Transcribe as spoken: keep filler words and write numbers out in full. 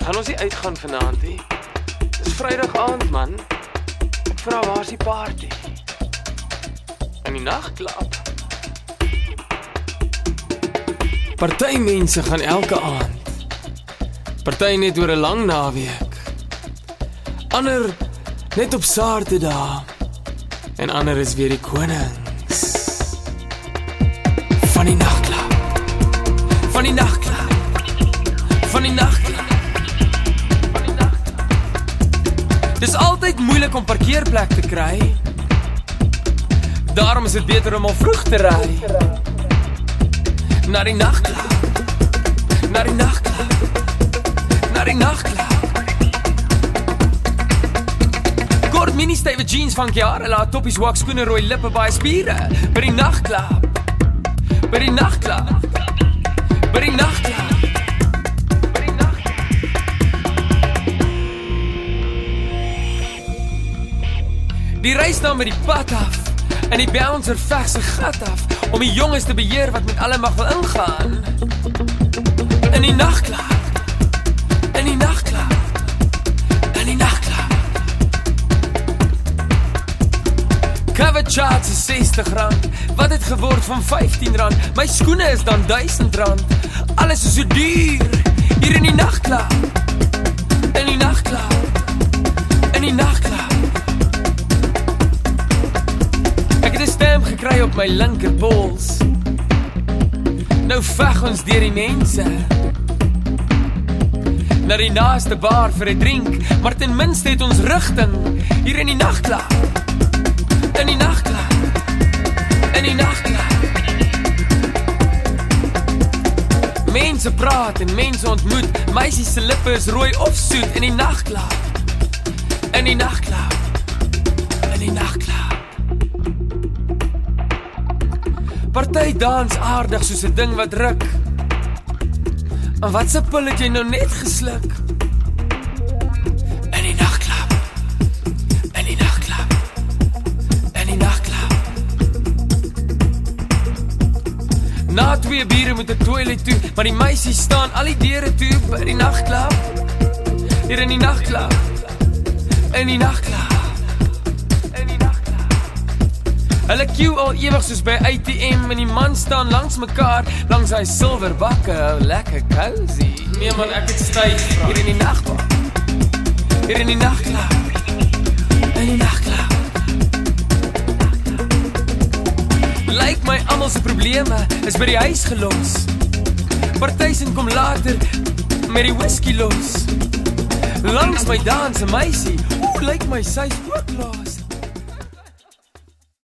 Gaan ons nie uitgaan vanaand nie? Dis Vrydag aand, man. Ek vra, waar is die party? In die nagklub. Party mense gaan elke aand. Party net oor 'n lang naweek. Ander net op Saterdag. En ander is weer die konings. Van die nagklub. Van die nagklub. Van die nagklub. Van die nagklub. Dis altyd moeilik om parkeerplek te kry. Daarom is dit beter om al vroeg te ry. Na die nagklub. Na die nagklub. Na die nagklub. Kort mini stywe jeans van jare laat toppies wak skoene rooi lippe baie spiere. By die nagklub. By die nagklub. By die nagklub. By die nagklub. Die reis dan met die pad af. En die bouncer veg sy gat af om die jongens te beheer wat met alle mag wil ingaan. In die nagklub. In die nagklub. In die nagklub. Cover charts is sestig rand. Wat het geword van vyftien rand? My skoene is dan duisend rand. Alles is so duur. Hier in die nagklub. In die nagklub. In die nagklub. Ek het 'n stem gekry op my linkerpols. Nou veg ons deur die mense. Na die naaste bar vir 'n drink, maar ten minste het ons rigting hier in die nagklub. In die nagklub. In die nagklub. Mense praat en mense ontmoet. Meisies se lippe is rooi of soet in die nagklub. In die nagklub. In die nagklub. Party dans aardig soos 'n ding wat ruk. En wat se pil het jy nou net gesluk? In die nagklub. In die nagklub. In die nagklub. Na twee biere moet 'n toilet toe, maar die meisies staan al die deure toe by die nagklub. Hier in die nagklub. In die nagklub. Hulle queue al ewig soos by A T M en die man staan langs mekaar, langs hy silwer bakke, lekker cozy. Nee man, ek het styf vra. Hier in die nagklub. Hier in die nagklub. In die nagklub. Lyk my almal se probleme is by die huis gelos. Partysin kom later met die whisky los. Langs my dans 'n meisie, oeh, lyk my sy's ook los.